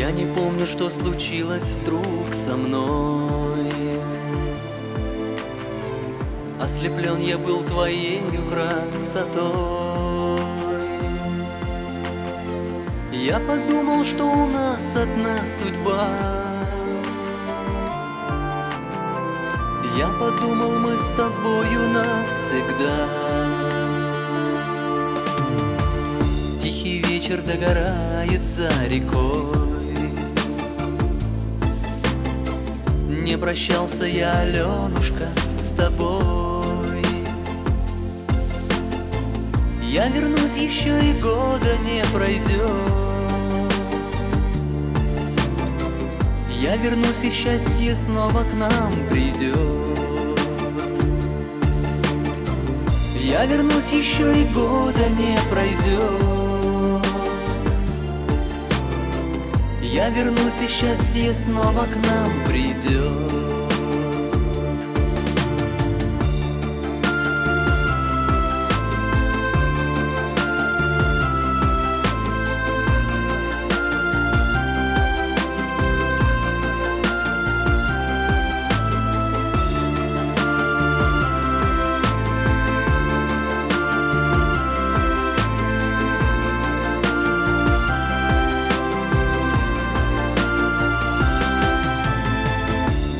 Я не помню, что случилось вдруг со мной. Ослеплен я был твоею красотой. Я подумал, что у нас одна судьба. Я подумал, мы с тобою навсегда. Тихий вечер догорает за рекой. Не прощался я, Аленушка, с тобой. Я вернусь, еще и года не пройдет. Я вернусь, и счастье снова к нам придет. Я вернусь, еще и года не пройдет. Я вернусь, и счастье снова к нам придет.